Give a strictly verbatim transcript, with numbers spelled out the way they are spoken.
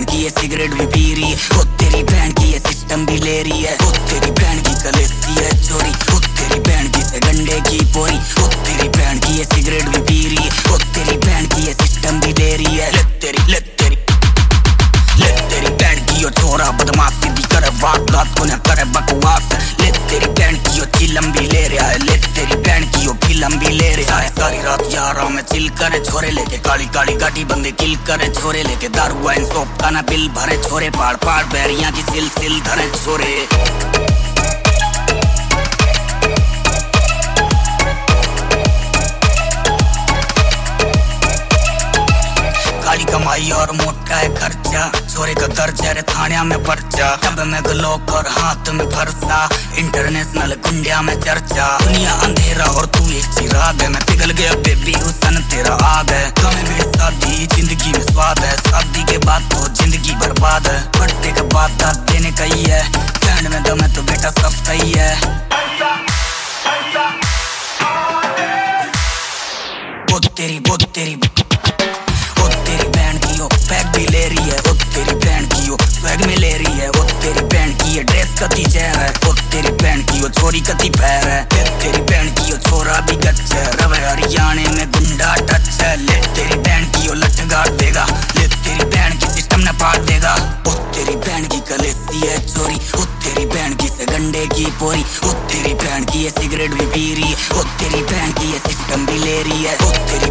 की ये सिगरेट भी पी रही है, ओ तेरी बहन की ये सिस्टम भी ले रही है, ओ तेरी बहन की कलेसी है चोरी, ओ तेरी बहन की से गंडे की पोरी, ओ तेरी बहन की ये सिगरेट भी पी रही है, ओ तेरी बहन की ये सिस्टम भी ले रही है। ले तेरी ले तेरी ले तेरी बहन की यो छोरा बदमाश सीधी करे वारदात को न करे बकवास, ले तेरी बहन की यो चिलम भी ले रहा है, ले तेरी बहन की यो फिल्म भी ले रहा है। सारी रात यारा में चिल करे छोरे लेके, काली काली गाड़ी बंदे किल करे छोरे लेके, दारू वाइन सोप का ना बिल भरे छोरे, पाड़ पाड़ बैरियां की सिल सिल धरे छोरे। काली कमाई और मोटा है खर्चा, छोरे का दर्जा रे थाने में पर्चा, तब में ग्लोक और हाथ में फरसा, इंटरनेशनल गुंडिया में चर्चा। दुनिया अंधेरा और तू एक चिराग है, मैं पिघल गया बेबी हुसन तेरा आग है। कम में शादी जिंदगी में स्वाद है, शादी के बाद तो जिंदगी बर्बाद है, पट्टे का बाद दाद देने का ही है, बैंड में दम है तो बेटा सब सही है। वो तेरी वो तेरी तेरी बहन की यो पैक भी ले रही है, ओ तेरी बहन की यो स्वैग में ले रही है, ओ तेरी बहन की ये ड्रेस कती जहर है, ओ तेरी बहन की यो छोरी कती पैर है, ले तेरी बहन की यो छोरा भी गच्छ है, रवे हरियाणे में गुंडा टच है, ले तेरी बहन की यो लठ गाड़ देगा, ले तेरी बहन की सिस्टम न पाट देगा, ओ तेरी बहन की कलेसी है चोरी, ओ तेरी बहन की से गंडे की पोरी, ओ तेरी बहन की ये सिगरेट भी पी रही है, ओ तेरी बहन की ये सिस्टम भी ले रही है, ओ तेरी